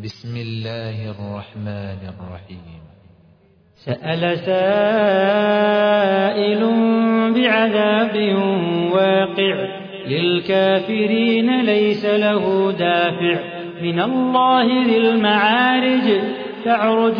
بسم الله الرحمن الرحيم. سأل سائل بعذاب واقع للكافرين ليس له دافع من الله ذي المعارج تعرج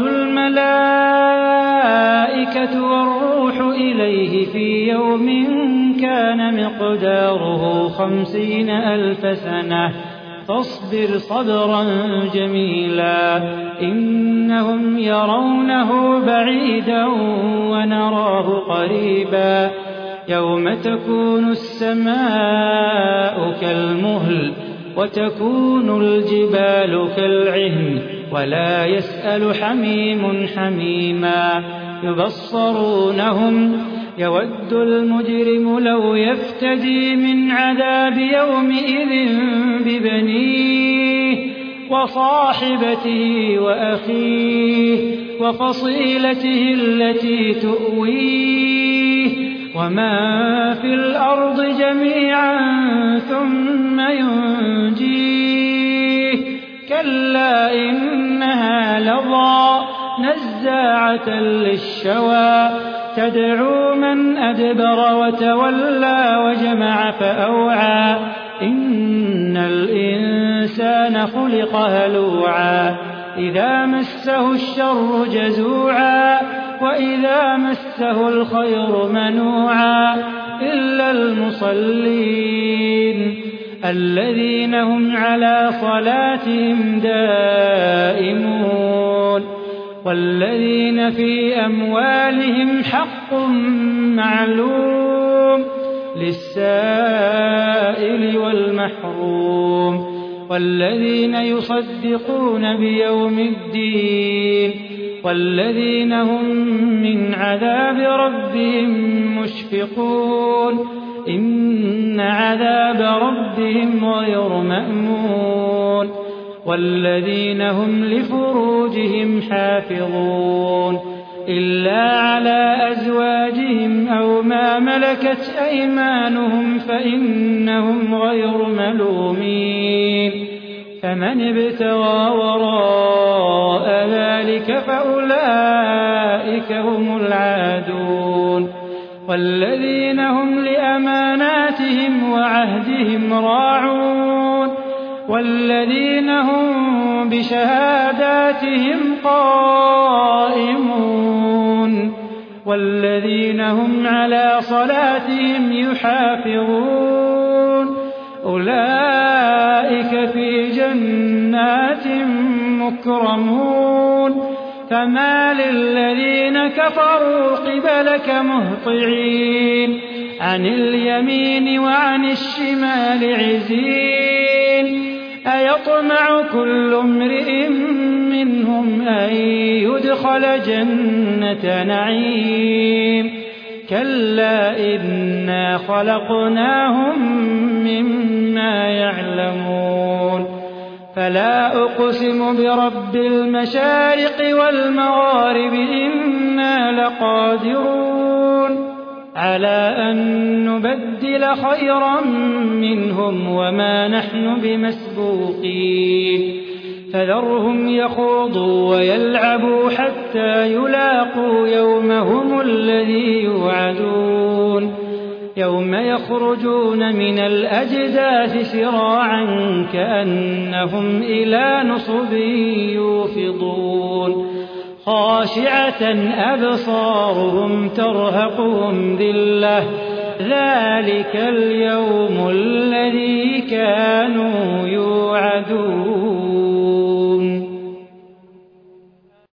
الملائكة والروح إليه في يوم كان مقداره 50,000 سنة فاصبر صبرا جميلا إنهم يرونه بعيدا ونراه قريبا يوم تكون السماء كالمهل وتكون الجبال كالعهن ولا يسأل حميم حميما يبصرونهم يود المجرم لو يفتدي من عذاب يومئذ ببنيه وصاحبته وأخيه وفصيلته التي تؤويه وما في الأرض جميعا ثم ينجيه كلا إنها لظى نزاعة للشوى تدعو من أدبر وتولى وجمع فأوعى إن الإنسان خلق هلوعا إذا مسه الشر جزوعا وإذا مسه الخير منوعا إلا المصلين الذين هم على صلاتهم دائمون والذين في أموالهم حق معلوم للسائل والمحروم والذين يصدقون بيوم الدين والذين هم من عذاب ربهم مشفقون إن عذاب ربهم غير مأمون والذين هم لفروجهم حافظون إلا على أزواجهم أو ما ملكت أيمانهم فإنهم غير ملومين فمن ابتغى وراء ذلك فأولئك هم العادون والذين هم لأماناتهم وعهدهم راعون والذين هم بشهاداتهم قائمون والذين هم على صلاتهم يحافظون أولئك في جنات مكرمون فما للذين كفروا قبلك مهطعين عن اليمين وعن الشمال عزين أيطمع كل امرئ منهم أن يدخل جنة نعيم كلا إنا خلقناهم مما يعلمون فلا أقسم برب المشارق والمغارب إنا لقادرون على أن نبدل خيرا منهم وما نحن بمسبوقين فذرهم يخوضوا ويلعبوا حتى يلاقوا يومهم الذي يوعدون يوم يخرجون من الأجداث سراعا كأنهم إلى نصب يوفضون خاشعة أبصارهم ترهقهم ذلة ذلك اليوم الذي كانوا يوعدون